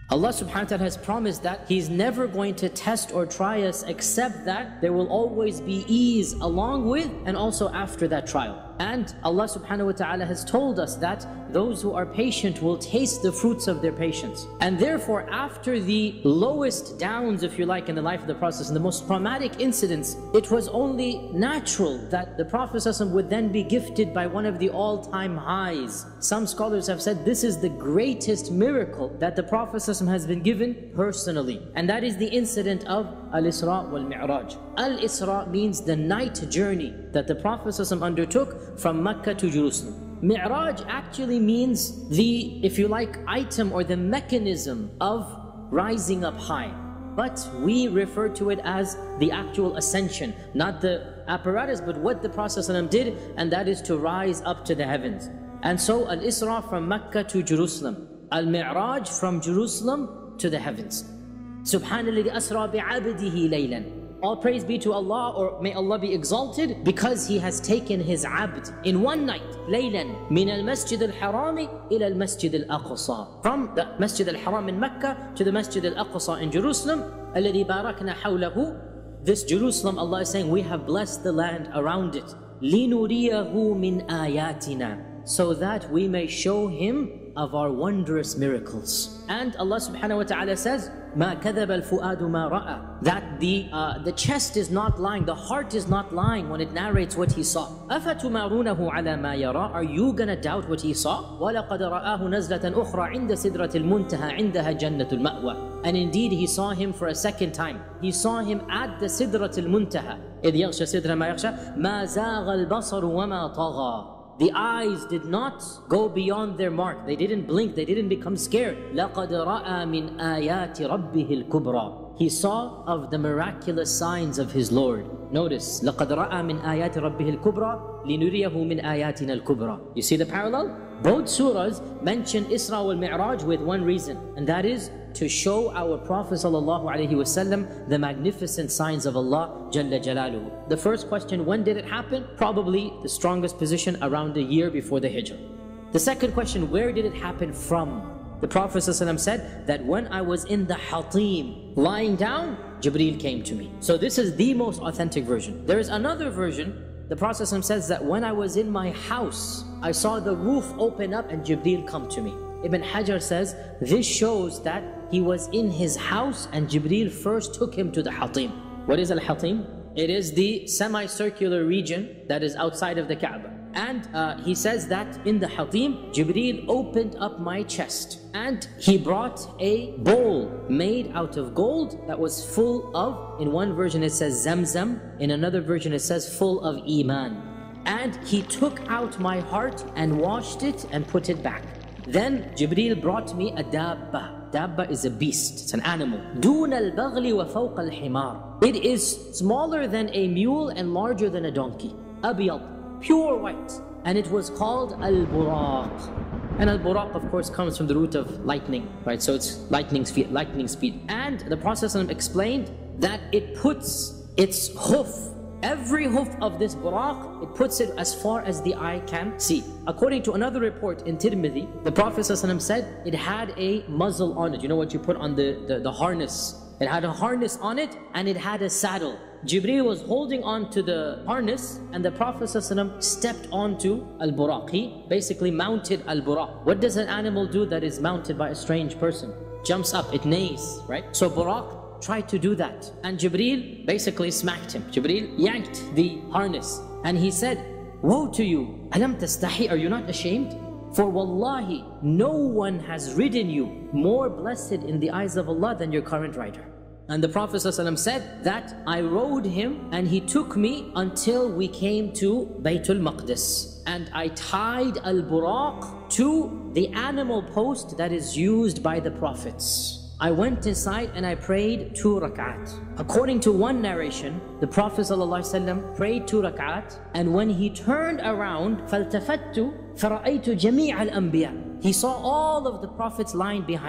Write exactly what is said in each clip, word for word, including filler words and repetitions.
Allah subhanahu wa ta'ala has promised that He's never going to test or try us except that there will always be ease along with and also after that trial. And Allah subhanahu wa ta'ala has told us that those who are patient will taste the fruits of their patience. And therefore, after the lowest downs, if you like, in the life of the Prophet and the most traumatic incidents, it was only natural that the Prophet would then be gifted by one of the all-time highs. Some scholars have said this is the greatest miracle that the Prophet has been given personally. And that is the incident of Al-Isra wal-Mi'raj. Al-Isra means the night journey that the Prophet undertook from Mecca to Jerusalem. Mi'raj actually means the, if you like, item or the mechanism of rising up high. But we refer to it as the actual ascension, not the apparatus, but what the Prophet did, and that is to rise up to the heavens. And so Al-Isra from Mecca to Jerusalem, Al-Mi'raj from Jerusalem to the heavens. Subhanalladhi asra bi'abdihi laylan. All praise be to Allah, or may Allah be exalted, because He has taken His abd in one night, laylan, min al-masjid al-harami ila al-masjid al-aqsa. From the Masjid al-Haram in Mecca to the Masjid al-Aqsa in Jerusalem, alladhi barakna hawlahu. This Jerusalem, Allah is saying, we have blessed the land around it. Linuriyahu min ayatina. So that we may show Him of our wondrous miracles. And Allah subhanahu wa ta'ala says, مَا كَذَبَ الْفُؤَادُ مَا رَأَى. That the, uh, the chest is not lying, the heart is not lying when it narrates what he saw. أَفَتُمَارُونَهُ عَلَى مَا يَرَى. Are you gonna doubt what he saw? وَلَقَدْ رَآهُ نَزْلَةً أُخْرَى عِنْدَ سِدْرَةِ الْمُنْتَهَى عِنْدَهَا جَنَّةُ الْمَأْوَى. And indeed he saw Him for a second time. He saw Him at the Sidratul Muntaha. إِذْ يَغْشَى سِدْرَ مَا يَغْشَى مَا زَاغَ الْبَصَرُ وَمَا طَغَى. The eyes did not go beyond their mark. They didn't blink. They didn't become scared. لَقَدْ رَأَى مِنْ آيَاتِ رَبِّهِ الْكُبْرَى. He saw of the miraculous signs of his Lord. Notice, لَقَدْ رَأَى مِنْ آيَاتِ رَبِّهِ الْكُبْرَى لِنُرِيَهُ مِنْ آيَاتِنَا الْكُبْرَى. You see the parallel? Both surahs mention Isra wal Mi'raj with one reason, and that is to show our Prophet ﷺ the magnificent signs of Allah Jalla Jalaluhu. The first question, when did it happen? Probably the strongest position, around a year before the Hijrah. The second question, where did it happen from? The Prophet ﷺ said that when I was in the Hatim, lying down, Jibreel came to me. So this is the most authentic version. There is another version. The Prophet ﷺ says that when I was in my house, I saw the roof open up and Jibreel come to me. Ibn Hajar says this shows that he was in his house and Jibreel first took him to the Hatim. What is Al-Hatim? It is the semicircular region that is outside of the Kaaba. And uh, he says that in the Hatim, Jibreel opened up my chest and he brought a bowl made out of gold that was full of, in one version it says Zamzam, in another version it says full of Iman. And he took out my heart and washed it and put it back. Then Jibreel brought me a dabba. Dabba is a beast, it's an animal. دون البغل وفوق الحمار. It is smaller than a mule and larger than a donkey. أبيض, pure white. And it was called Al-Buraq. And Al-Buraq of course comes from the root of lightning, right? So it's lightning speed, lightning speed. And the Prophet explained that it puts its hoof, every hoof of this buraq, it puts it as far as the eye can see. According to another report in Tirmidhi, the Prophet ﷺ said it had a muzzle on it. You know what you put on the, the, the harness? It had a harness on it and it had a saddle. Jibreel was holding on to the harness and the Prophet ﷺ stepped onto Al-Buraq. He basically mounted Al-Buraq. What does an animal do that is mounted by a strange person? Jumps up, it neighs, right? So Buraq tried to do that. And Jibreel basically smacked him. Jibreel yanked the harness. And he said, woe to you, alam tastahi, are you not ashamed? For wallahi, no one has ridden you more blessed in the eyes of Allah than your current rider. And the Prophet ﷺ said that I rode him and he took me until we came to Baytul Maqdis. And I tied Al-Buraq to the animal post that is used by the Prophets. I went inside and I prayed two rak'at. According to one narration, the Prophet ﷺ prayed two rak'at, and when he turned around, فَالْتَفَتُّ فَرَأَيْتُ جَمِيعَ الْأَنْبِيَاءِ. He saw all of the Prophets lying behind him.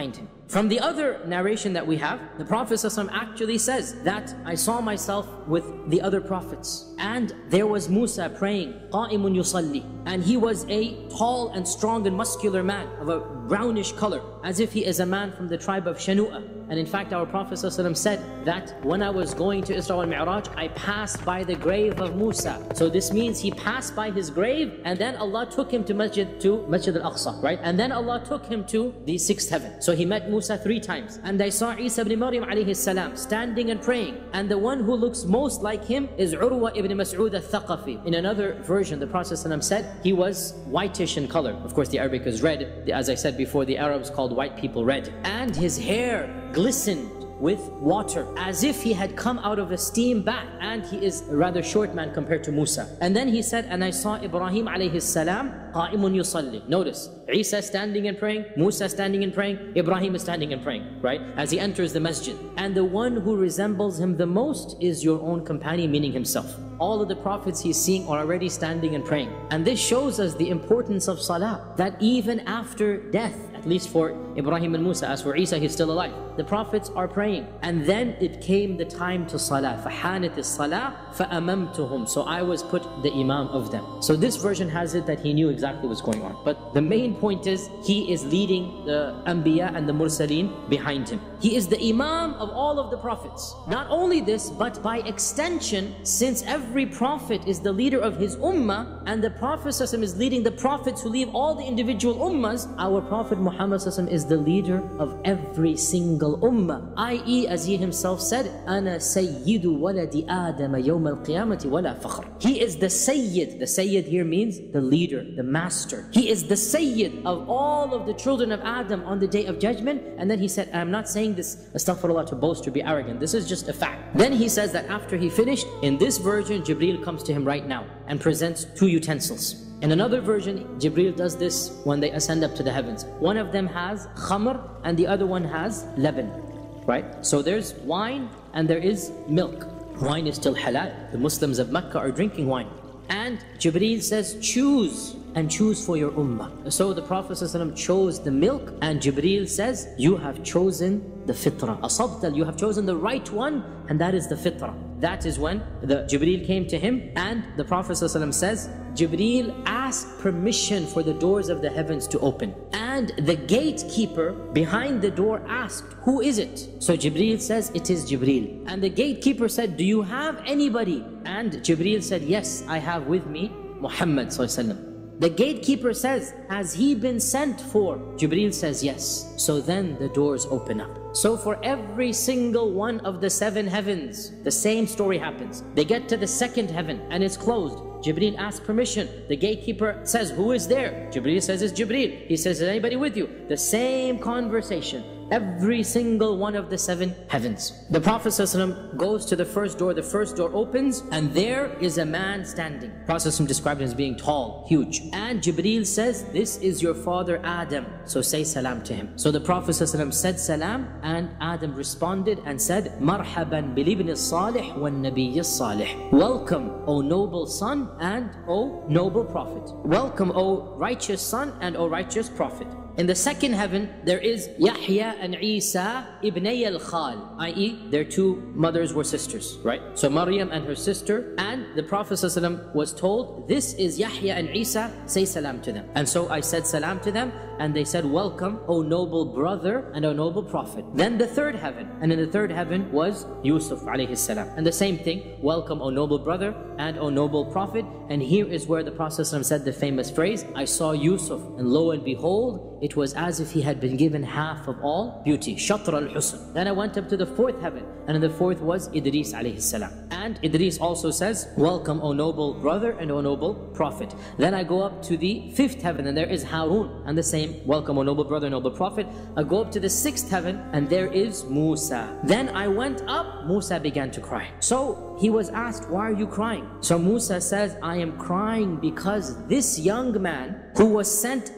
From the other narration that we have, the Prophet ﷺ actually says that I saw myself with the other prophets, and there was Musa praying, قَائِمٌ يُصَلِّي, and he was a tall and strong and muscular man of a brownish color, as if he is a man from the tribe of Shanu'a. And in fact, our Prophet ﷺ said that when I was going to Isra wal Mi'raj, I passed by the grave of Musa. So this means he passed by his grave, and then Allah took him to Masjid to Masjid al-Aqsa, right? And then Allah took him to the sixth heaven. So he met Musa three times. And I saw Isa ibn Maryam alayhi salam standing and praying. And the one who looks most like him is Urwa ibn Mas'ud al-Thaqafi. In another version, the Prophet ﷺ said he was whitish in color. Of course, the Arabic is red. As I said before, the Arabs called white people red. And his hair glistened with water, as if he had come out of a steam bath, and he is a rather short man compared to Musa. And then he said, and I saw Ibrahim alayhi salam qa'imun yusalli. Notice, Isa standing and praying, Musa standing and praying, Ibrahim is standing and praying, right? As he enters the masjid. And the one who resembles him the most is your own companion, meaning himself. All of the prophets he's seeing are already standing and praying. And this shows us the importance of salah, that even after death, at least for Ibrahim and Musa, as for Isa, he's still alive, the prophets are praying. And then it came the time to salah. فَحَانَتِ الصَّلَاةِ فَأَمَمْتُهُمْ. So I was put the imam of them. So this version has it that he knew exactly what's going on. But the main point is, he is leading the Anbiya and the Mursaleen behind him. He is the imam of all of the prophets. Not only this, but by extension, since every prophet is the leader of his ummah, and the Prophet ﷺ is leading the prophets who leave all the individual ummahs, our Prophet Muhammad ﷺ is the leader of every single ummah. that is, as he himself said, أَنَا سَيِّدُ وَلَدِ آدَمَ يَوْمَ الْقِيَامَةِ وَلَا فَخْرٍ. He is the Sayyid. The Sayyid here means the leader, the master. He is the Sayyid of all of the children of Adam on the day of judgment. And then he said, I'm not saying this, astaghfirullah, to boast or be arrogant. This is just a fact. Then he says that after he finished, in this version, Jibreel comes to him right now and presents two utensils. In another version, Jibreel does this when they ascend up to the heavens. One of them has khamr and the other one has laban, right? So there's wine and there is milk. Wine is still halal. The Muslims of Mecca are drinking wine. And Jibreel says, choose and choose for your ummah. So the Prophet ﷺ chose the milk, and Jibreel says, you have chosen the fitrah. Asabtal, you have chosen the right one, and that is the fitrah. That is when the Jibreel came to him, and the Prophet ﷺ says, Jibreel asked permission for the doors of the heavens to open. And the gatekeeper behind the door asked, who is it? So Jibreel says, it is Jibreel. And the gatekeeper said, do you have anybody? And Jibreel said, yes, I have with me Muhammad ﷺ. The gatekeeper says, has he been sent for? Jibreel says, yes. So then the doors open up. So for every single one of the seven heavens, the same story happens. They get to the second heaven and it's closed. Jibreel asks permission. The gatekeeper says, who is there? Jibreel says, it's Jibreel. He says, is anybody with you? The same conversation. Every single one of the seven heavens. The Prophet ﷺ goes to the first door. The first door opens and there is a man standing. The Prophet ﷺ described him as being tall, huge. And Jibreel says, this is your father Adam. So say salam to him. So the Prophet ﷺ said salam, and Adam responded and said, Marhaban bil-ibn as-salih wal-nabiy as-salih. Welcome, O noble son and O noble prophet. Welcome, O righteous son and O righteous prophet. In the second heaven, there is Yahya and Isa ibnay al-Khal, that is, their two mothers were sisters, right? So Maryam and her sister, and the Prophet ﷺ was told, this is Yahya and Isa, say salam to them. And so I said salam to them, and they said, welcome, O noble brother and O noble prophet. Then the third heaven, and in the third heaven was Yusuf alayhi salam. And the same thing, welcome, O noble brother and O noble prophet. And here is where the Prophet ﷺ said the famous phrase, I saw Yusuf, and lo and behold, it was as if he had been given half of all beauty. Shatr al-Husn. Then I went up to the fourth heaven, and in the fourth was Idris alayhi salam. And Idris also says, welcome, O noble brother and O noble prophet. Then I go up to the fifth heaven, and there is Harun, and the same, welcome, O noble brother, noble prophet. I go up to the sixth heaven, and there is Musa. Then I went up, Musa began to cry. So he was asked, why are you crying? So Musa says, I am crying because this young man who was sent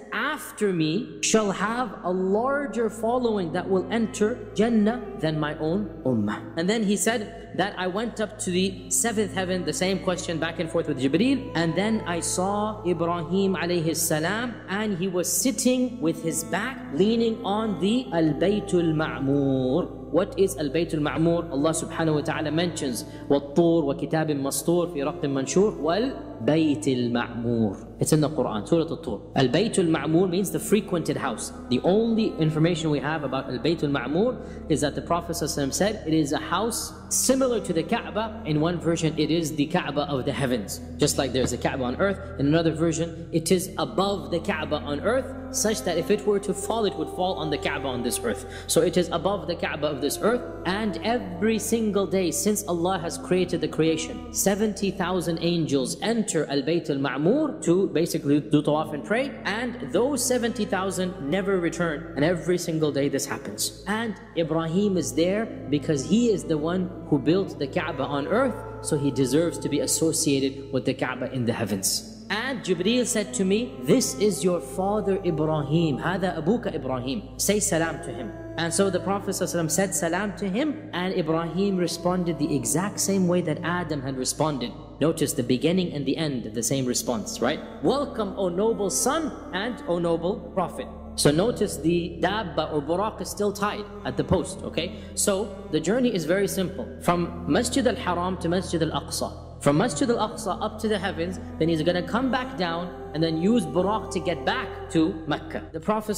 after me shall have a larger following that will enter Jannah than my own ummah. And then he said that I went up to the seventh heaven, the same question back and forth with Jibreel, and then I saw Ibrahim alayhi salam, and he was sitting with his back leaning on the Al-Baytul Ma'mur. What is Al-Baytul Ma'mur? Allah subhanahu wa ta'ala mentions وَالطُّورِ وَكِتَابٍ مَسْطُورٍ فِي رَقٍّ مَنْشُورٍ وَالْبَيْتِ الْمَعْمُورِ. It's in the Quran, Surah Al-Tur. Al-Baytul Ma'mur means the frequented house. The only information we have about Al-Baytul Ma'mur is that the Prophet ﷺ said it is a house similar to the Kaaba. In one version, it is the Kaaba of the heavens. Just like there's a Kaaba on earth. In another version, it is above the Kaaba on earth, such that if it were to fall, it would fall on the Kaaba on this earth. So it is above the Kaaba of this earth. And every single day since Allah has created the creation, seventy thousand angels enter Al-Bayt Al-Ma'mur to basically do tawaf and pray, and those seventy thousand never return, and every single day this happens. And Ibrahim is there because he is the one who built the Kaaba on earth, so he deserves to be associated with the Kaaba in the heavens. And Jibreel said to me, this is your father Ibrahim, هذا أبوك Ibrahim, say salam to him. And so the Prophet ﷺ said salam to him, and Ibrahim responded the exact same way that Adam had responded. Notice the beginning and the end of the same response, right? Welcome, O noble son, and O noble prophet. So notice the dabba or buraq is still tied at the post, okay? So the journey is very simple. From Masjid al-Haram to Masjid al-Aqsa. From Masjid al-Aqsa up to the heavens, then he's going to come back down and then use buraq to get back to Mecca. The Prophet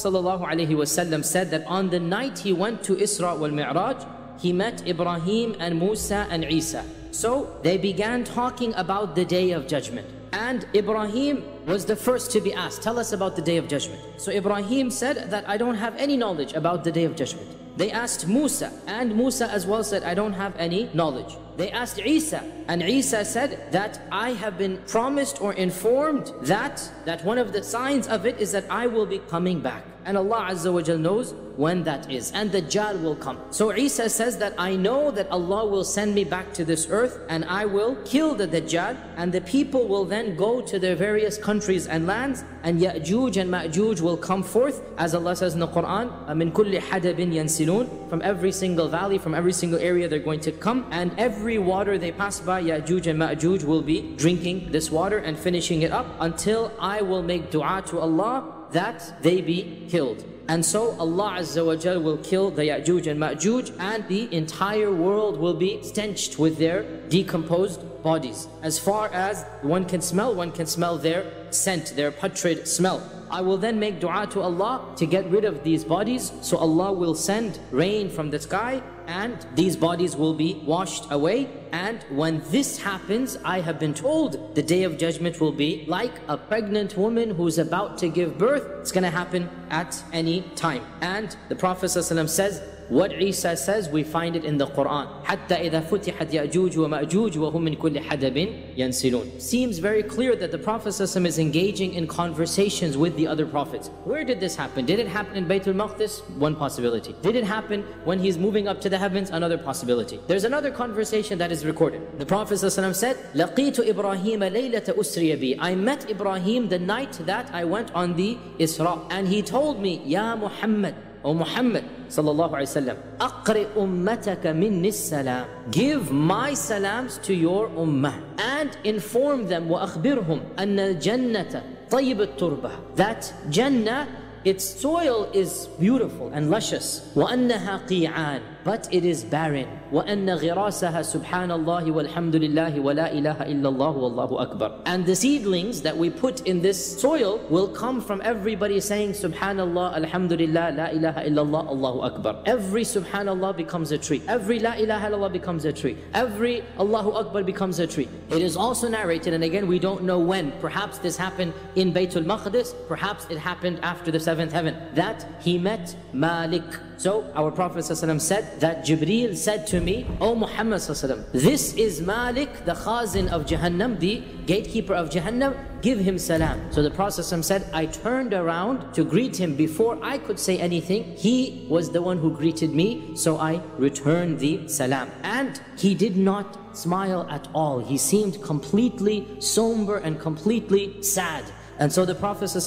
ﷺ said that on the night he went to Isra wal Mi'raj, he met Ibrahim and Musa and Isa. So they began talking about the Day of Judgment. And Ibrahim was the first to be asked, tell us about the Day of Judgment. So Ibrahim said that I don't have any knowledge about the Day of Judgment. They asked Musa, and Musa as well said, I don't have any knowledge. They asked Isa, and Isa said that I have been promised or informed that, that one of the signs of it is that I will be coming back. And Allah Azza wa Jal knows when that is, and Dajjal will come. So Isa says that I know that Allah will send me back to this earth, and I will kill the Dajjal, and the people will then go to their various countries and lands, and Ya'juj and Ma'juj will come forth, as Allah says in the Quran, مِن كُلِّ حَدَبٍ يَنْسِلُونَ. From every single valley, from every single area they're going to come, and every water they pass by, Ya'juj and Ma'juj will be drinking this water and finishing it up, until I will make dua to Allah that they be killed. And so Allah Azza wa Jal will kill the Ya'juj and Ma'juj, and the entire world will be stenched with their decomposed bodies. As far as one can smell, one can smell their scent, their putrid smell. I will then make dua to Allah to get rid of these bodies, so Allah will send rain from the sky, and these bodies will be washed away. And when this happens, I have been told the Day of Judgment will be like a pregnant woman who's about to give birth. It's going to happen at any time. And the Prophet ﷺ says, what Isa says, we find it in the Quran. حَتَّى إِذَا فُتِحَتْ يَأْجُوجُ وَمَأْجُوجُ وَهُمْ مِنْ كُلِّ حَدَبٍ يَنْسِلُونَ. Seems very clear that the Prophet ﷺ is engaging in conversations with the other prophets. Where did this happen? Did it happen in Baytul Maqdis? One possibility. Did it happen when he's moving up to the heavens? Another possibility. There's another conversation that is recorded. The Prophet ﷺ said, لَقِيتُ إِبْرَاهِيمَ لَيْلَةَ أُسْرِيَ بِي. I met Ibrahim the night that I went on the Isra. And he told me, Ya Muhammad, O Muhammad sallallahu alayhi wa sallam, أَقْرِئْ أُمَّتَكَ مِنِّ السَّلَامِ. Give my salams to your ummah, and inform them, وَأَخْبِرْهُمْ أَنَّ الْجَنَّةَ طَيِّبَ التُّرْبَةِ. That Jannah, its soil is beautiful and luscious. وَأَنَّهَا قِيعَانِ. But it is barren. وَأَنَّ غِرَاسَهَا سُبْحَانَ اللَّهِ وَالْحَمْدُ لِلَّهِ وَلَا إِلَهَ إِلَّا اللَّهُ وَاللَّهُ أَكْبَرُ. And the seedlings that we put in this soil will come from everybody saying Subhanallah, Alhamdulillah, La ilaha illallah, Allahu Akbar. Every Subhanallah becomes a tree. Every La ilaha illallah becomes a tree. Every Allahu Akbar becomes a tree. It is also narrated, and again we don't know when. Perhaps this happened in Baytul Maqdis. Perhaps it happened after the seventh heaven. That he met Malik. So our Prophet ﷺ said that Jibreel said to me, O Muhammad ﷺ, this is Malik, the Khazin of Jahannam, the gatekeeper of Jahannam, give him salam. So the Prophet ﷺ said, I turned around to greet him. Before I could say anything, he was the one who greeted me, so I returned the salam. And he did not smile at all. He seemed completely somber and completely sad. And so the Prophet ﷺ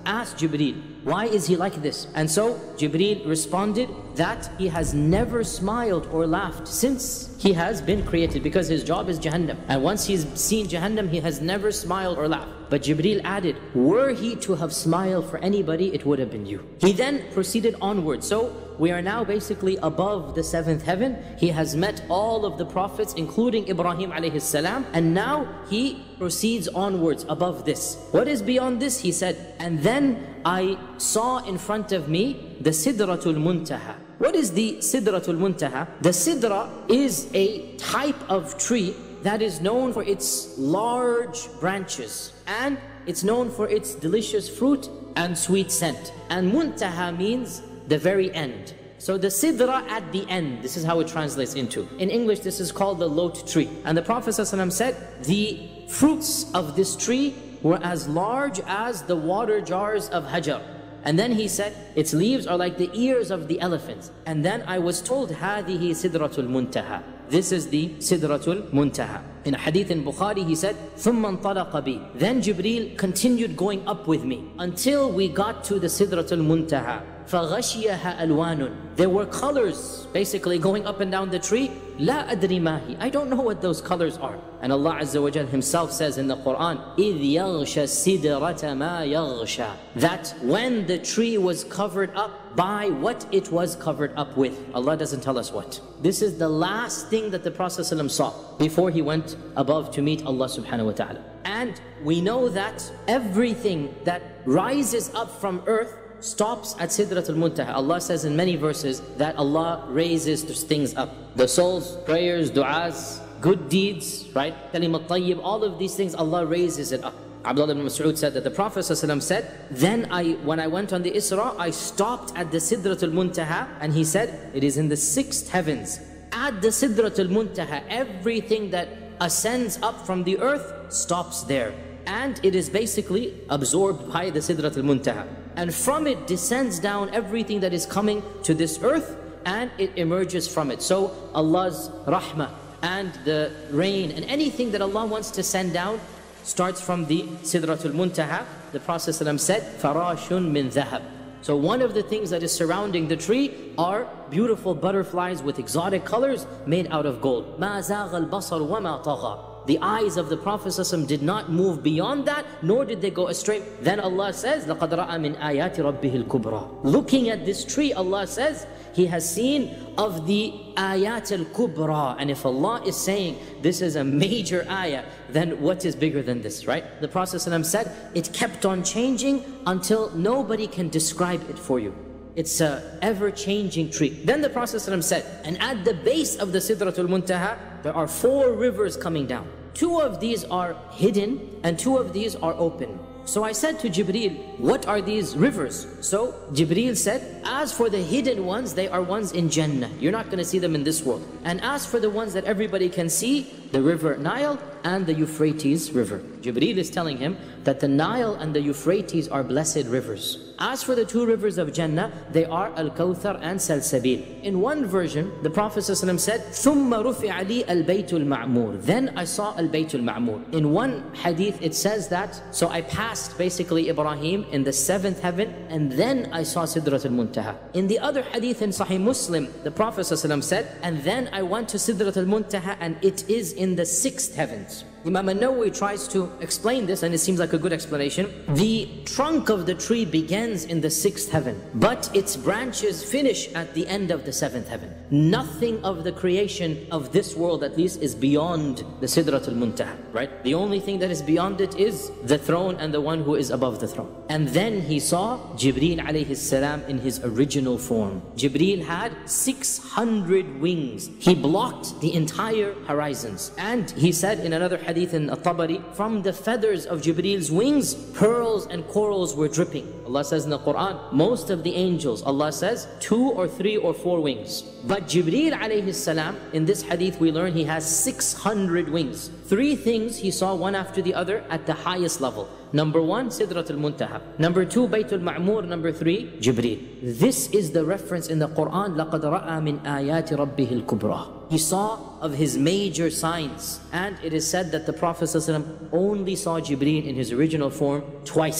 asked Jibreel, why is he like this? And so Jibreel responded that he has never smiled or laughed since he has been created, because his job is Jahannam. And once he's seen Jahannam, he has never smiled or laughed. But Jibreel added, were he to have smiled for anybody, it would have been you. He then proceeded onward. So we are now basically above the seventh heaven. He has met all of the prophets, including Ibrahim alayhi salam, and now he proceeds onwards above this. What is beyond this? He said, and then I saw in front of me the Sidratul Muntaha. What is the Sidratul Muntaha? The Sidra is a type of tree that is known for its large branches, and it's known for its delicious fruit and sweet scent. And Muntaha means the very end. So the Sidra at the end, this is how it translates into. In English, this is called the lot tree. And the Prophet ﷺ said, the fruits of this tree were as large as the water jars of Hajar. And then he said, its leaves are like the ears of the elephant. And then I was told, هذه سدرة المنتهى. This is the Sidratul Muntaha. In a hadith in Bukhari, he said, ثُمَّ انطَلَقَ بِي. Then Jibreel continued going up with me until we got to the Sidratul Muntaha. فَغَشِيَهَا أَلْوَانٌ. There were colors basically going up and down the tree. لَا أَدْرِ مَا هِي. I don't know what those colors are. And Allah Azza wa Jal himself says in the Quran, إِذْ يَغْشَى السِّدْرَةَ مَا يَغْشَى. That when the tree was covered up by what it was covered up with. Allah doesn't tell us what. This is the last thing that the Prophet ﷺ saw before he went above to meet Allah subhanahu wa ta'ala. And we know that everything that rises up from earth stops at Sidratul Muntaha. Allah says in many verses that Allah raises things up. The souls, prayers, du'as, good deeds, right? Kalimat tayyib, all of these things, Allah raises it up. Abdullah ibn Mas'ud said that the Prophet ﷺ said, then I, when I went on the Isra, I stopped at the Sidratul Muntaha, and he said, it is in the sixth heavens. At the Sidratul Muntaha, everything that ascends up from the earth stops there. And it is basically absorbed by the Sidratul Muntaha. And from it descends down everything that is coming to this earth, and it emerges from it. So Allah's rahmah and the rain and anything that Allah wants to send down starts from the Sidratul Muntaha. The Prophet ﷺ said, Farashun min dhahab. So one of the things that is surrounding the tree are beautiful butterflies with exotic colors made out of gold. Ma zagha al-basar wa ma tagha. The eyes of the Prophet ﷺ did not move beyond that, nor did they go astray. Then Allah says, لَقَدْ رَأَى مِنْ آيَاتِ رَبِّهِ الْكُبْرَى. Looking at this tree, Allah says, He has seen of the ayat al-kubra. And if Allah is saying this is a major ayah, then what is bigger than this, right? The Prophet ﷺ said, it kept on changing until nobody can describe it for you. It's an ever-changing tree. Then the Prophet ﷺ said, and at the base of the Sidratul Muntaha, there are four rivers coming down. Two of these are hidden, and two of these are open. So I said to Jibreel, what are these rivers? So Jibreel said, as for the hidden ones, they are ones in Jannah. You're not going to see them in this world. And as for the ones that everybody can see, the river Nile and the Euphrates River. Jibreel is telling him that the Nile and the Euphrates are blessed rivers. As for the two rivers of Jannah, they are Al-Kawthar and Salsabil. In one version, the Prophet ﷺ said, ثُمَّ رُفِعَ لِي الْبَيْتُ الْمَعْمُورِ. Then I saw Al-Baytul Ma'mur. In one hadith, it says that, so I passed basically Ibrahim in the seventh heaven, and then I saw Sidratul Muntaha. In the other hadith in Sahih Muslim, the Prophet ﷺ said, and then I went to Sidratul Muntaha, and it is in the sixth heavens. Imam al-Nawawi tries to explain this, and it seems like a good explanation. The trunk of the tree begins in the sixth heaven, but its branches finish at the end of the seventh heaven. Nothing of the creation of this world, at least, is beyond the Sidratul Muntaha, right? The only thing that is beyond it is the throne and the one who is above the throne. And then he saw Jibreel alayhi salam in his original form. Jibreel had six hundred wings. He blocked the entire horizons. And he said in another hadith, hadith in At-Tabari, from the feathers of Jibreel's wings, pearls and corals were dripping. Allah says in the Quran, most of the angels, Allah says, two or three or four wings. But Jibreel alayhi salam, in this hadith we learn he has six hundred wings. Three things he saw one after the other at the highest level. Number one, Sidratul Muntaha. Number two, Baytul Ma'mur. Number three, Jibreel. This is the reference in the Quran, لَقَدْ رَأَى مِنْ آيَاتِ رَبِّهِ الْكُبْرَى. He saw of his major signs. And it is said that the Prophet ﷺ only saw Jibreel in his original form twice.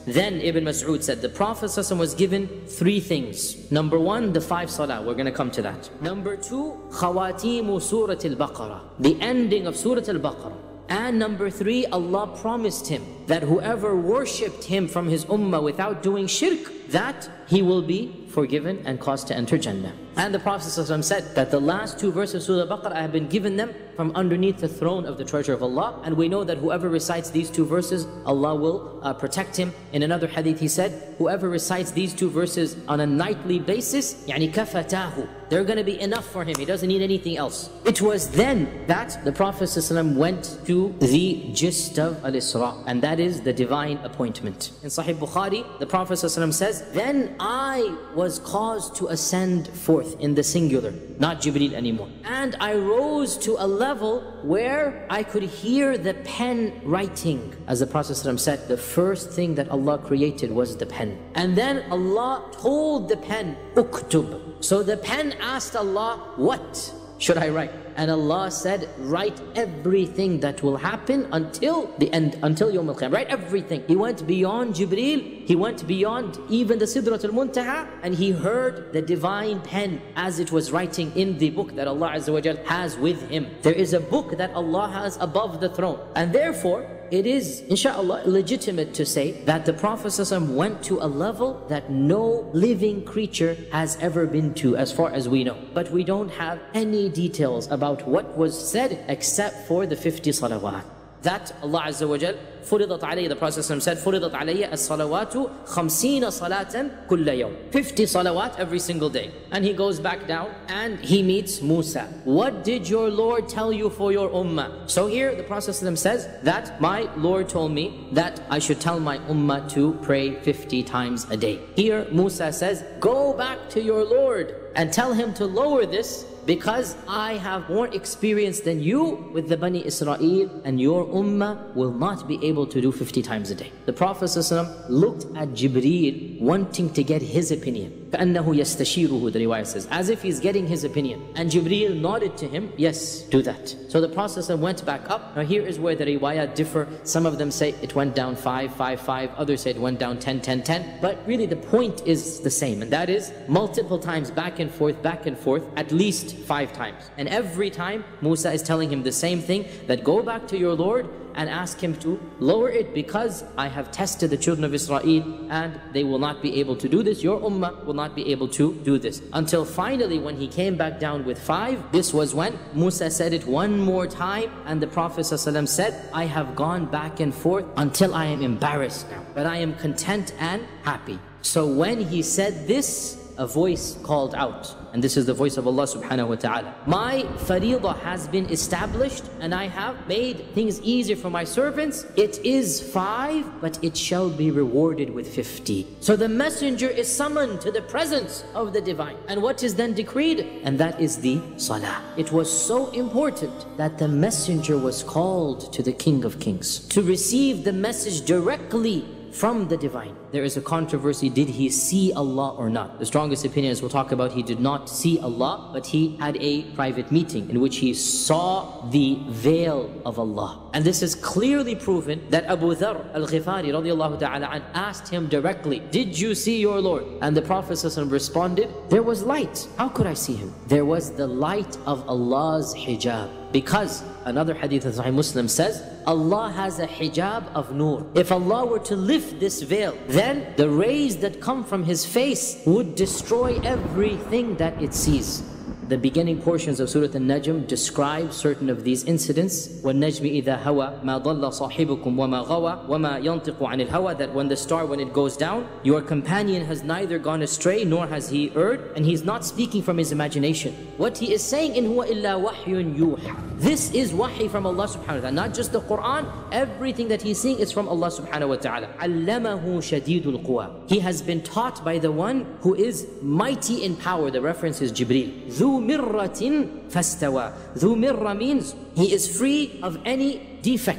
Then Ibn Mas'ud said, the Prophet ﷺ was given three things. Number one, the five salah. We're going to come to that. Number two, khawatimu Surah Al-Baqarah, the ending of Surah Al-Baqarah. And number three, Allah promised him that whoever worshipped him from his ummah without doing shirk, that he will be forgiven and caused to enter Jannah. And the Prophet ﷺ said that the last two verses of Surah Al-Baqarah, I have been given them from underneath the throne of the treasure of Allah. And we know that whoever recites these two verses, Allah will uh, protect him. In another hadith he said, whoever recites these two verses on a nightly basis, يعني كفتاه, they're going to be enough for him. He doesn't need anything else. It was then that the Prophet ﷺ went to the gist of Al-Isra, and that is the divine appointment. In Sahih Bukhari, the Prophet ﷺ says, then I was caused to ascend forth in the singular, not Jibreel anymore. And I rose to a level where I could hear the pen writing. As the Prophet ﷺ said, the first thing that Allah created was the pen. And then Allah told the pen, Uktub. So the pen asked Allah, what should I write? And Allah said, write everything that will happen until the end, until Yawm al-Qiyamah. Write everything. He went beyond Jibreel, he went beyond even the Sidrat al-Muntaha, and he heard the divine pen as it was writing in the book that Allah Azza wa Jal has with him. There is a book that Allah has above the throne. And therefore, it is, inshallah, legitimate to say that the Prophet ﷺ went to a level that no living creature has ever been to as far as we know. But we don't have any details about what was said except for the fifty salawat. That Allah Azza wa Jal, فُرِضَتْ عَلَيَّ, the Prophet ﷺ said, فُرِضَتْ عَلَيَّ الصَّلَوَاتُ خَمْسِينَ صَلَاةً كُلَّ يَوْمٍ, fifty salawat every single day. And he goes back down and he meets Musa. What did your Lord tell you for your ummah? So here the Prophet ﷺ says that my Lord told me that I should tell my ummah to pray fifty times a day. Here Musa says, go back to your Lord and tell him to lower this, because I have more experience than you with the Bani Israel, and your ummah will not be able to do fifty times a day. The Prophet ﷺ looked at Jibreel wanting to get his opinion. فَأَنَّهُ يَسْتَشِيرُهُ, the riwayah says, as if he's getting his opinion. And Jibreel nodded to him, yes, do that. So the Prophet ﷺ went back up. Now here is where the riwayah differ. Some of them say it went down five, five, five. Others say it went down ten, ten, ten. But really the point is the same. And that is multiple times back and forth, back and forth, at least five times. And every time Musa is telling him the same thing, that go back to your Lord and ask him to lower it, because I have tested the children of Israel and they will not be able to do this. Your ummah will not be able to do this. Until finally when he came back down with five, this was when Musa said it one more time, and the Prophet ﷺ said, I have gone back and forth until I am embarrassed now, but I am content and happy. So when he said this, a voice called out, and this is the voice of Allah subhanahu wa ta'ala. My faridah has been established, and I have made things easier for my servants. It is five, but it shall be rewarded with fifty. So the messenger is summoned to the presence of the divine. And what is then decreed? And that is the salah. It was so important that the messenger was called to the King of Kings to receive the message directly from the divine. There is a controversy, did he see Allah or not? The strongest opinion, as we'll talk about, he did not see Allah, but he had a private meeting in which he saw the veil of Allah. And this is clearly proven that Abu Dharr al-Ghifari radiallahu ta'ala an asked him directly, did you see your Lord? And the Prophet ﷺ responded, there was light. How could I see him? There was the light of Allah's hijab. Because another hadith of Sahih Muslim says, Allah has a hijab of nur. If Allah were to lift this veil, then the rays that come from His face would destroy everything that it sees. The beginning portions of Surah An-Najm describe certain of these incidents. وَالنَّجْمِ إِذَا هَوَى مَا ضَلَّ صَاحِبُكُمْ وَمَا غَوَى وَمَا يَنْطِقُ عَنِ الْهَوَى, that when the star, when it goes down, your companion has neither gone astray nor has he erred, and he's not speaking from his imagination. What he is saying, in huwa illa wahyun yuha. This is wahy from Allah subhanahu wa ta'ala. Not just the Quran, everything that he's seeing is from Allah subhanahu wa ta'ala. عَلَّمَهُ شَدِيدُ الْقُوَى. He has been taught by the one who is mighty in power. The reference is Jibreel. ذُو مِرَّةٍ فَاسْتَوَى. ذُو مِرَّة means he is free of any defect.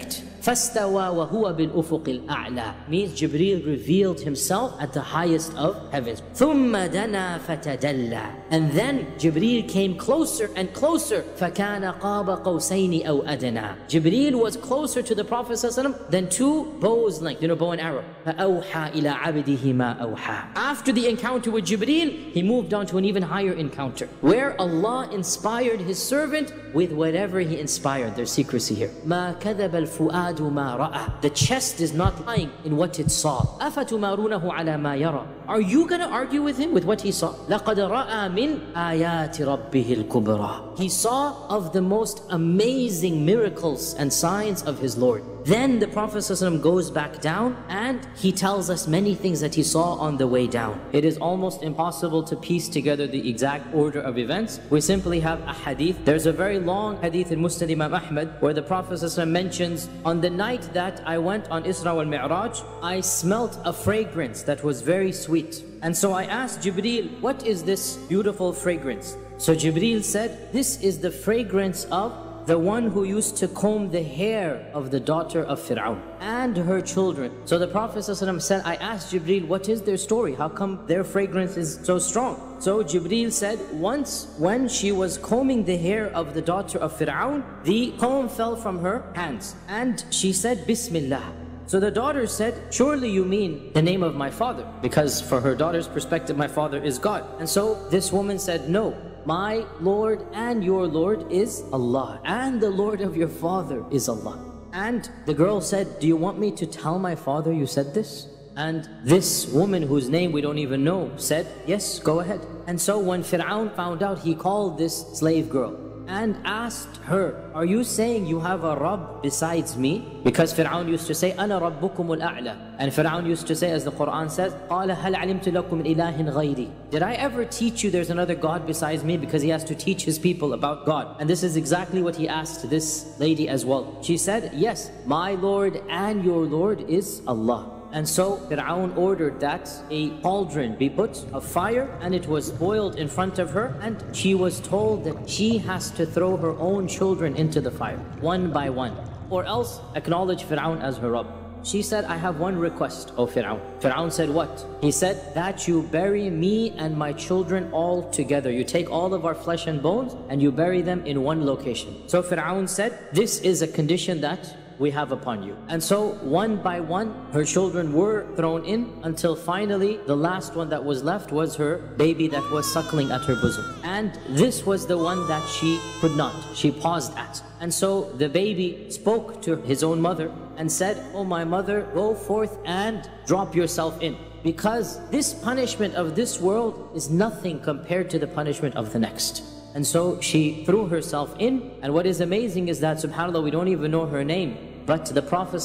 فَاسْتَوَى وَهُوَ بِالْأُفُقِ الْأَعْلَى means Jibreel revealed himself at the highest of heavens. ثُمَّ دَنَا فَتَدَلَّى and then Jibreel came closer and closer. فَكَانَ قَابَ قَوْسَيْنِ أَوْ أَدْنَى Jibreel was closer to the Prophet ﷺ than two bows length, you know, bow and arrow. فَأَوْحَى إِلَىٰ عَبْدِهِ مَا أَوْحَى After the encounter with Jibreel, he moved on to an even higher encounter, where Allah inspired His servant with whatever He inspired. There's secrecy here. مَا كَذَبَ الْفُؤَادُ مَا رَأَى The chest is not lying in what it saw. أَفَتُمَارُونَهُ عَلَى مَا يَرَى Are you going to argue with him with what he saw? لَقَدْ رَأَى مِنْ آيَاتِ رَبِّهِ الْكُبْرَى He saw of the most amazing miracles and signs of his Lord. Then the Prophet ﷺ goes back down and he tells us many things that he saw on the way down. It is almost impossible to piece together the exact order of events. We simply have a hadith. There's a very long hadith in Musnad Imam Ahmad where the Prophet ﷺ mentions, on the night that I went on Isra wal Mi'raj, I smelt a fragrance that was very sweet. And so I asked Jibreel, what is this beautiful fragrance? So Jibreel said, this is the fragrance of the one who used to comb the hair of the daughter of Fir'aun and her children. So the Prophet ﷺ said, I asked Jibreel, what is their story? How come their fragrance is so strong? So Jibreel said, once when she was combing the hair of the daughter of Fir'aun, the comb fell from her hands and she said, Bismillah. So the daughter said, surely you mean the name of my father, because for her daughter's perspective, my father is God. And so this woman said, no, my Lord and your Lord is Allah, and the Lord of your father is Allah. And the girl said, do you want me to tell my father you said this? And this woman, whose name we don't even know, said, yes, go ahead. And so when Fir'aun found out, he called this slave girl and asked her, are you saying you have a Rabb besides me? Because Fir'aun used to say, Ana Rabbukum al-A'la. And Fir'aun used to say, as the Quran says, قَالَ هَلْ عَلِمْتُ لَكُمْ مِنْ إِلَهٍ غَيْرِي Did I ever teach you there's another God besides me? Because he has to teach his people about God. And this is exactly what he asked this lady as well. She said, yes, my Lord and your Lord is Allah. And so Fir'aun ordered that a cauldron be put of fire and it was boiled in front of her, and she was told that she has to throw her own children into the fire, one by one, or else acknowledge Fir'aun as her Rabb. She said, I have one request, O Fir'aun. Fir'aun said, what? He said, that you bury me and my children all together. You take all of our flesh and bones and you bury them in one location. So Fir'aun said, this is a condition that we have upon you. And so one by one, her children were thrown in until finally the last one that was left was her baby that was suckling at her bosom. And this was the one that she could not, she paused at. And so the baby spoke to his own mother and said, oh my mother, go forth and drop yourself in. Because this punishment of this world is nothing compared to the punishment of the next. And so she threw herself in, and what is amazing is that, subhanAllah, we don't even know her name, but the Prophet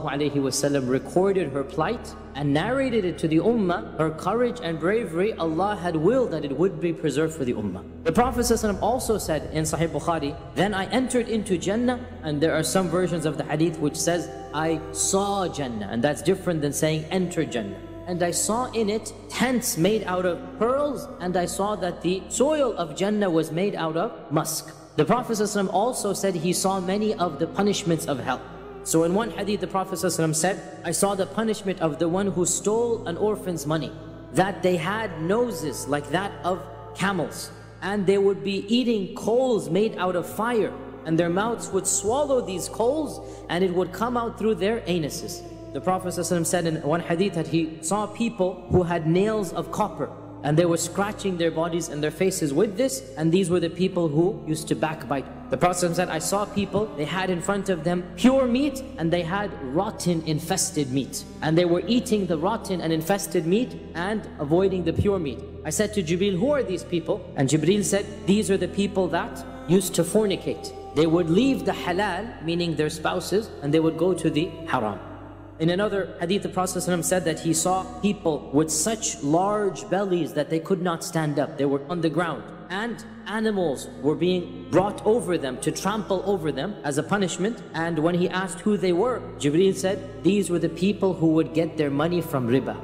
ﷺ recorded her plight and narrated it to the ummah. Her courage and bravery, Allah had willed that it would be preserved for the ummah. The Prophet ﷺ also said in Sahih Bukhari, then I entered into Jannah, and there are some versions of the hadith which says, I saw Jannah, and that's different than saying enter Jannah. And I saw in it tents made out of pearls, and I saw that the soil of Jannah was made out of musk. The Prophet ﷺ also said he saw many of the punishments of hell. So in one hadith, the Prophet ﷺ said, I saw the punishment of the one who stole an orphan's money, that they had noses like that of camels, and they would be eating coals made out of fire, and their mouths would swallow these coals, and it would come out through their anuses. The Prophet ﷺ said in one hadith that he saw people who had nails of copper, and they were scratching their bodies and their faces with this, and these were the people who used to backbite. The Prophet ﷺ said, I saw people, they had in front of them pure meat, and they had rotten infested meat, and they were eating the rotten and infested meat and avoiding the pure meat. I said to Jibreel, who are these people? And Jibreel said, these are the people that used to fornicate. They would leave the halal, meaning their spouses, and they would go to the haram. In another hadith, the Prophet ﷺ said that he saw people with such large bellies that they could not stand up. They were on the ground, and animals were being brought over them to trample over them as a punishment. And when he asked who they were, Jibreel said, these were the people who would get their money from riba.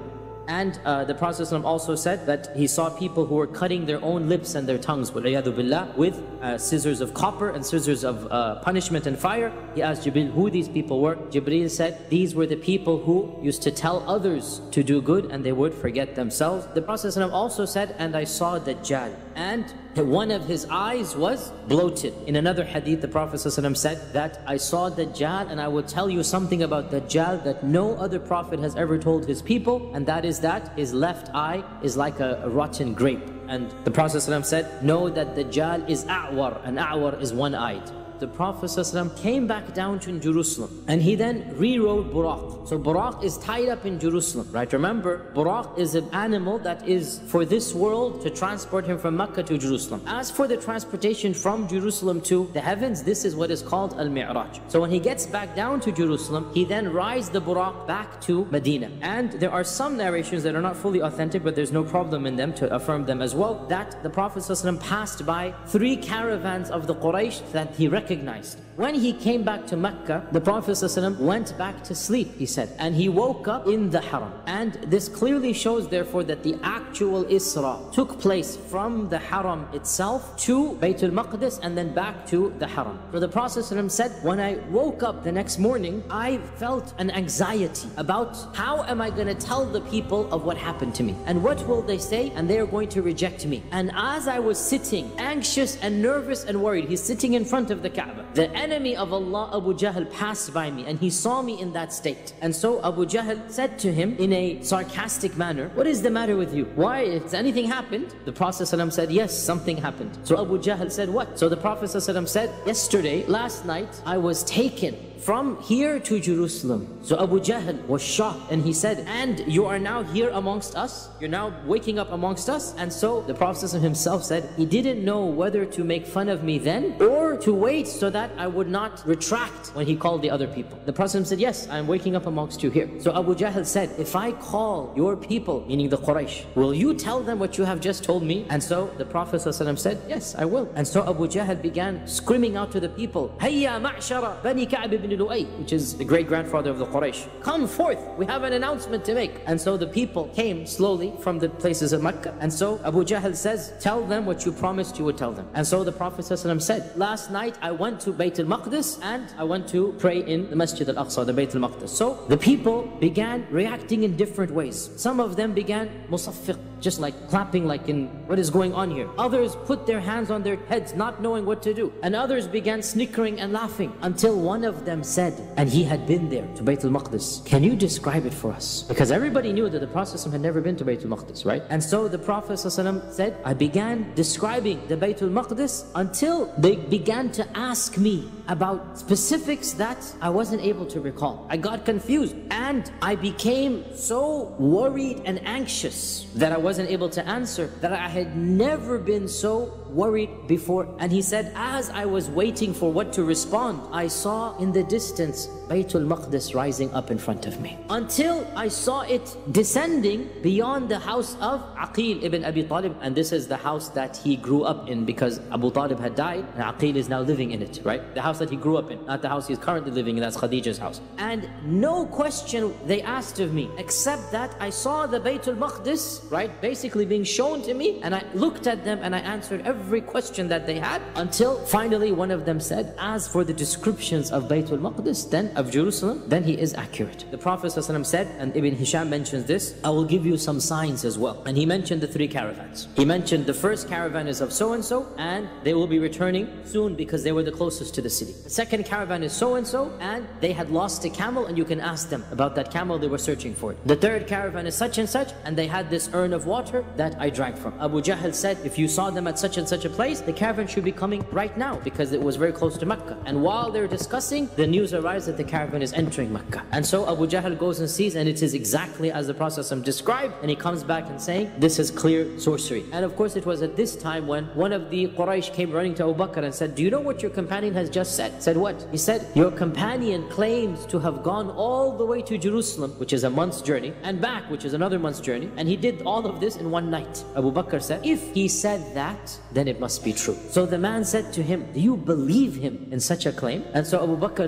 And uh, the Prophet ﷺ also said that he saw people who were cutting their own lips and their tongues billah, with uh, scissors of copper and scissors of uh, punishment and fire. He asked Jibreel who these people were. Jibreel said these were the people who used to tell others to do good and they would forget themselves. The Prophet ﷺ also said, and I saw Dajjal, and one of his eyes was bloated. In another hadith, the Prophet ﷺ said that I saw Dajjal, and I will tell you something about Dajjal that no other prophet has ever told his people, and that is that his left eye is like a, a rotten grape. And the Prophet ﷺ said, know that Dajjal is a'war, and a'war is one-eyed. The Prophet ﷺ came back down to Jerusalem, and he then re-rode Buraq. So Buraq is tied up in Jerusalem, right? Remember, Buraq is an animal that is for this world to transport him from Mecca to Jerusalem. As for the transportation from Jerusalem to the heavens, this is what is called Al-Mi'raj. So when he gets back down to Jerusalem, he then rides the Buraq back to Medina. And there are some narrations that are not fully authentic, but there's no problem in them to affirm them as well, that the Prophet ﷺ passed by three caravans of the Quraysh that he recognized. Recognized. When he came back to Mecca, the Prophet ﷺ went back to sleep, he said, and he woke up in the Haram. And this clearly shows therefore that the actual Isra took place from the Haram itself to Baytul Maqdis and then back to the Haram. So the Prophet ﷺ said, when I woke up the next morning, I felt an anxiety about how am I going to tell the people of what happened to me, and what will they say, and they are going to reject me. And as I was sitting anxious and nervous and worried, he's sitting in front of the Kaaba. The enemy of Allah, Abu Jahl, passed by me and he saw me in that state. And so Abu Jahl said to him in a sarcastic manner, what is the matter with you? Why? Has anything happened? The Prophet ﷺ said, yes, something happened. So Abu Jahl said, what? So the Prophet ﷺ said, yesterday, last night, I was taken from here to Jerusalem. So Abu Jahl was shocked and he said, and you are now here amongst us? You're now waking up amongst us? And so the Prophet himself said, he didn't know whether to make fun of me then or to wait so that I would not retract when he called the other people. The Prophet said, yes, I'm waking up amongst you here. So Abu Jahl said, if I call your people, meaning the Quraysh, will you tell them what you have just told me? And so the Prophet said, yes, I will. And so Abu Jahl began screaming out to the people, Hayya ma'shara Bani Ka'b ibn Lu'ay, which is the great-grandfather of the Quraysh. Come forth, we have an announcement to make. And so the people came slowly from the places of Mecca. And so Abu Jahl says, tell them what you promised you would tell them. And so the Prophet ﷺ said, last night I went to Bayt al-Maqdis and I went to pray in the Masjid al-Aqsa, the Bayt al-Maqdis. So the people began reacting in different ways. Some of them began musaffiq, just like clapping like in what is going on here. Others put their hands on their heads not knowing what to do. And others began snickering and laughing until one of them said, and he had been there to Bayt al-Maqdis, can you describe it for us? Because everybody knew that the Prophet had never been to Bayt al-Maqdis, right? And so the Prophet said, I began describing the Bayt al-Maqdis until they began to ask me about specifics that I wasn't able to recall. I got confused and I became so worried and anxious that I wasn't able to answer, that I had never been so worried before. And he said, as I was waiting for what to respond, I saw in the distance Baytul Maqdis rising up in front of me, until I saw it descending beyond the house of Aqil ibn Abi Talib. And this is the house that he grew up in, because Abu Talib had died and Aqil is now living in it, right? The house that he grew up in, not the house he's currently living in, that's Khadija's house. And no question they asked of me, except that I saw the Baytul Maqdis, right, basically being shown to me, and I looked at them and I answered every question that they had, until finally one of them said, as for the descriptions of Baytul Maqdis, then of Jerusalem, then he is accurate. The Prophet ﷺ said, and Ibn Hisham mentions this, I will give you some signs as well. And he mentioned the three caravans. He mentioned the first caravan is of so-and-so, and they will be returning soon because they were the closest to the city. The second caravan is so-and-so, and they had lost a camel, and you can ask them about that camel, they were searching for it. The third caravan is such and such, and they had this urn of water that I drank from. Abu Jahl said, if you saw them at such and such a place, the caravan should be coming right now, because it was very close to Mecca. And while they're discussing, the news arrives that the caravan is entering Mecca. And so Abu Jahl goes and sees, and it is exactly as the Prophet described, and he comes back and saying, this is clear sorcery. And of course it was at this time when one of the Quraysh came running to Abu Bakr and said, do you know what your companion has just said? Said what? He said, your companion claims to have gone all the way to Jerusalem, which is a month's journey, and back, which is another month's journey, and he did all of this in one night. Abu Bakr said, if he said that, then it must be true. So the man said to him, do you believe him in such a claim? And so Abu Bakr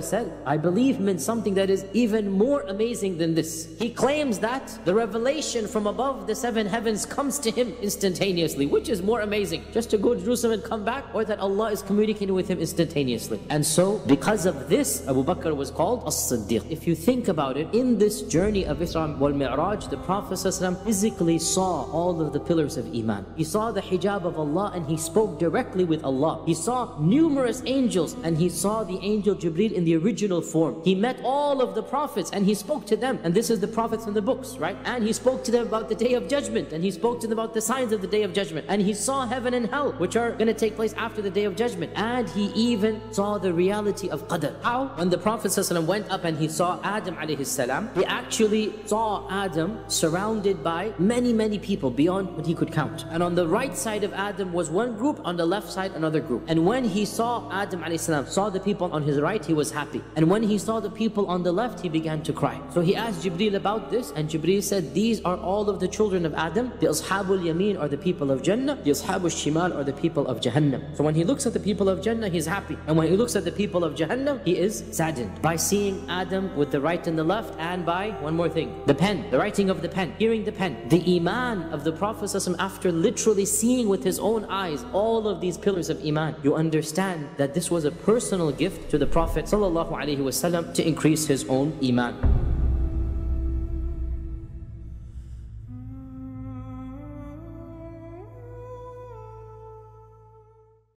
said, I believe him in something that is even more amazing than this. He claims that the revelation from above the seven heavens comes to him instantaneously. Which is more amazing? Just to go to Jerusalem and come back, or that Allah is communicating with him instantaneously? And so, because of this, Abu Bakr was called As-Siddiq. If you think about it, in this journey of Isra wal Mi'raj, the Prophet ﷺ physically saw all of the pillars of Iman. He saw the hijab of Allah and he spoke directly with Allah. He saw numerous angels and he saw the angel Jibreel in the original form. He met all of the prophets and he spoke to them. And this is the prophets in the books, right? And he spoke to them about the Day of Judgment, and he spoke to them about the signs of the Day of Judgment. And he saw heaven and hell, which are going to take place after the Day of Judgment. And he even saw the reality of Qadr. How? When the Prophet ﷺ went up and he saw Adam alayhi salam, he actually saw Adam surrounded by many, many people beyond what he could count. And on the right side of Adam was one group, on the left side another group. And when he saw Adam alayhi salam, saw the people on his right, he was happy. And when he saw the people on the left, he began to cry. So he asked Jibreel about this, and Jibreel said, these are all of the children of Adam. The Ashabul Yameen are the people of Jannah. The Ashabul Shimal are the people of Jahannam. So when he looks at the people of Jannah, he's happy. And when he looks at the people of Jahannam, he is saddened by seeing Adam with the right and the left, and by one more thing, the pen, the writing of the pen, hearing the pen. The Iman of the Prophet ﷺ, after literally seeing with his own eyes all of these pillars of Iman, you understand that this was a personal gift to the Prophet ﷺ to increase his own Iman.